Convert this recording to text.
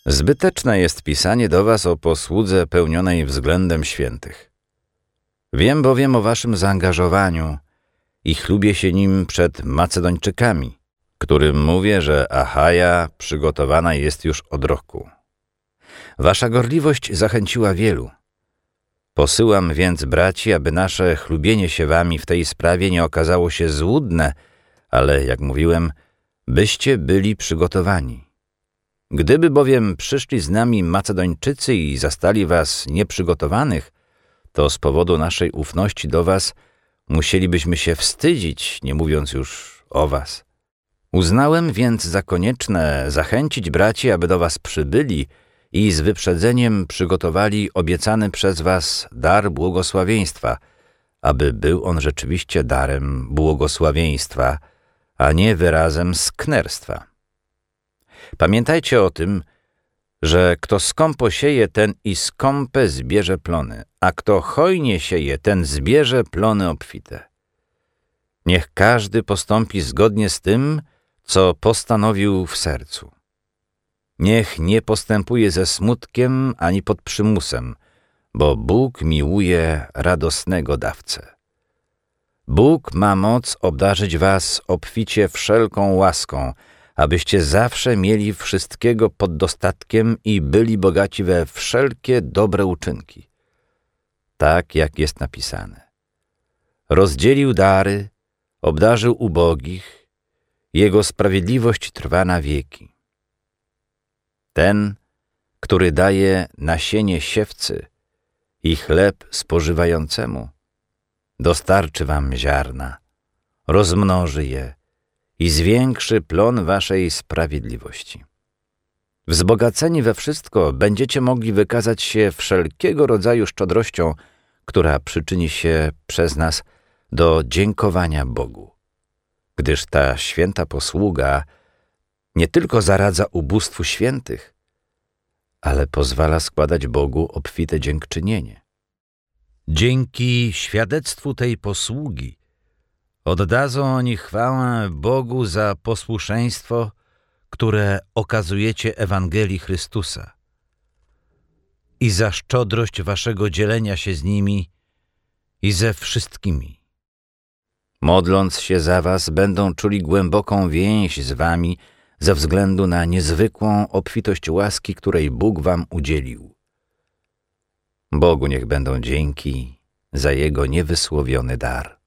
Zbyteczne jest pisanie do was o posłudze pełnionej względem świętych. Wiem bowiem o waszym zaangażowaniu i chlubię się nim przed Macedończykami, którym mówię, że Achaja przygotowana jest już od roku. Wasza gorliwość zachęciła wielu. Posyłam więc braci, aby nasze chlubienie się wami w tej sprawie nie okazało się złudne, ale, jak mówiłem, byście byli przygotowani. Gdyby bowiem przyszli z nami Macedończycy i zastali was nieprzygotowanych, to z powodu naszej ufności do was musielibyśmy się wstydzić, nie mówiąc już o was. Uznałem więc za konieczne zachęcić braci, aby do was przybyli i z wyprzedzeniem przygotowali obiecany przez was dar błogosławieństwa, aby był on rzeczywiście darem błogosławieństwa, a nie wyrazem sknerstwa. Pamiętajcie o tym, że kto skąpo sieje, ten i skąpe zbierze plony, a kto hojnie sieje, ten zbierze plony obfite. Niech każdy postąpi zgodnie z tym, co postanowił w sercu. Niech nie postępuje ze smutkiem ani pod przymusem, bo Bóg miłuje radosnego dawcę. Bóg ma moc obdarzyć was obficie wszelką łaską, abyście zawsze mieli wszystkiego pod dostatkiem i byli bogaci we wszelkie dobre uczynki. Tak jak jest napisane. Rozdzielił dary, obdarzył ubogich, Jego sprawiedliwość trwa na wieki. Ten, który daje nasienie siewcy i chleb spożywającemu, dostarczy wam ziarna, rozmnoży je i zwiększy plon waszej sprawiedliwości. Wzbogaceni we wszystko będziecie mogli wykazać się wszelkiego rodzaju szczodrością, która przyczyni się przez nas do dziękowania Bogu, gdyż ta święta posługa nie tylko zaradza ubóstwu świętych, ale pozwala składać Bogu obfite dziękczynienie. Dzięki świadectwu tej posługi oddadzą oni chwałę Bogu za posłuszeństwo, które okazujecie Ewangelii Chrystusa i za szczodrość waszego dzielenia się z nimi i ze wszystkimi. Modląc się za was, będą czuli głęboką więź z wami ze względu na niezwykłą obfitość łaski, której Bóg wam udzielił. Bogu niech będą dzięki za Jego niewysłowiony dar.